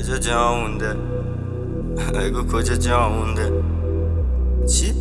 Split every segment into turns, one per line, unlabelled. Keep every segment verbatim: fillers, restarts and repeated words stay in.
کجا جا مونده؟ بگو کجا جا مونده؟ چی؟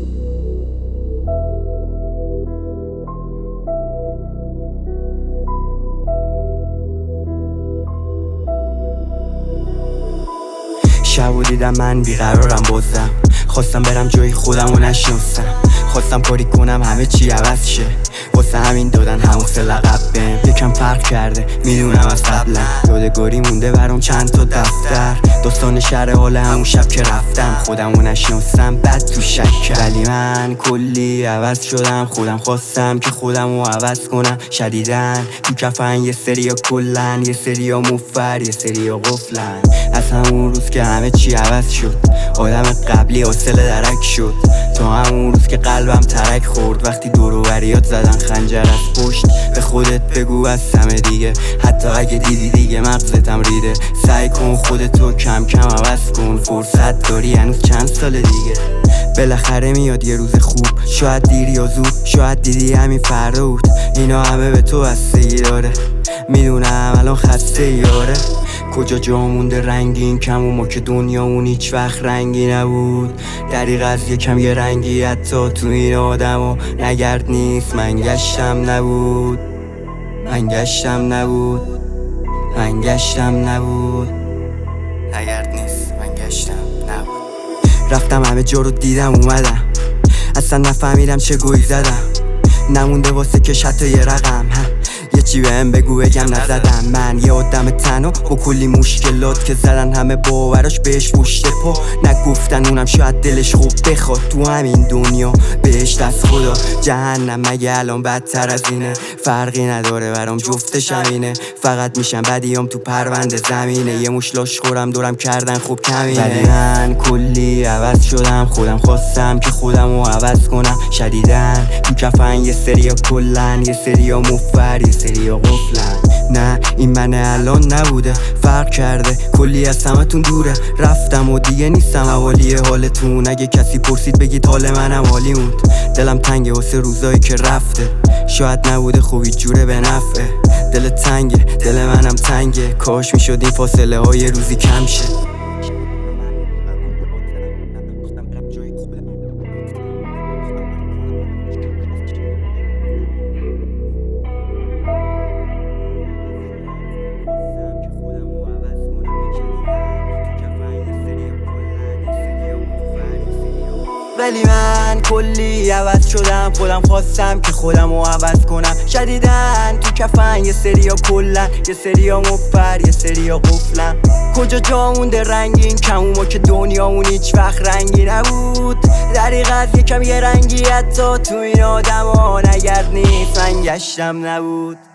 شبو دیدم من بیقرارم بازم، خواستم برم جای خودم و نشناسم، خواستم کاری کنم همه چی عوض شه، واسه همین دادن همون سه لقب بهم. یکم فرق کرده میدونم از قبلا، یادگاری مونده برام چند تا دفتر، داستان شهر حال همون شب که رفتم، خودمو نشناسم بد تو شک کرد. ولی من کلی عوض شدم، خودم خواستم که خودمو عوض کنم. شدیدن تو کفن یه سریا کلن، یه سریا مفر، یه سریا قفلن. از همون روز که همه چی عوض شد، آدم قبلی حاصل درک شد. تا همون روز که قلبم ترک خورد، وقتی دور و بریات زدن خنجر از پشت. به خودت بگو از همه دیگه، حتی اگه دیدی دیگه مغزتم ریده. سعی کن خودتو کم کم عوض کن، فرصت داری هنوز چند سال دیگه. بالاخره میاد یه روز خوب، شاید دیر یا زود، شاید دیدی همین فردا بود. اینا همه به تو بستگی داره، میدونم الان خسته یاره. کجا جا مونده رنگین کم و ما که دنیامون هیچ وقت رنگی نبود. دریغ از یکم یه رنگی حتی تو این آدم و نگرد نیست. من گشتم نبود، من گشتم نبود، من گشتم نبود،
نگرد نیست، من گشتم نبود.
رفتم همه جا رو دیدم اومدم، اصلا نفهمیدم چه گویی زدم. نمونده واسه کش حتی یه رقم، یه چی بهم بگو بگم نزدم. من یه آدم تنها با کلی مشکلات که زدن همه باوراش بهش پشت پا نگفتن. اونم شاید دلش خوب بخواد تو همین دنیا بهش دست خدا. جهنم مگه الان بدتر از اینه؟ فرقی نداره برام جفتش همینه. فقط میشم بدیام تو پرونده زمینه. یه مش لاش خورم دورم کردن خوب کمینه. ولی من کلی عوض شدم، خودم خواستم که خودمو عوض کنم. شدیدن تو کفن یه سریا کلن، یه سریا مفر، یه سریا قفلن. نه این من الان نبوده، فرق کرده، کلی از همتون دوره. رفتم و دیگه نیستم حوالی حالتون. اگه کسی پرسید بگید حال منم عالی موند. دلم تنگه واسه روزایی که رفته، شاید نبوده خوبی جوره به نفعه. دل تنگه، دل منم تنگه، کاش میشد این فاصله های روزی کم شه. ولی من کلی عوض شدم، خودم خواستم که خودمو عوض کنم. شدیدن تو کفن یه سریا کلن، یه سریا مفر، یه سریا قفلن. کجا جا مونده رنگین کم و ما که دنیامون هیچ وقت رنگی نبود. دریغ از یکم یه رنگی حتی تو این آدم ها نگرد نیست. من گشتم نبود.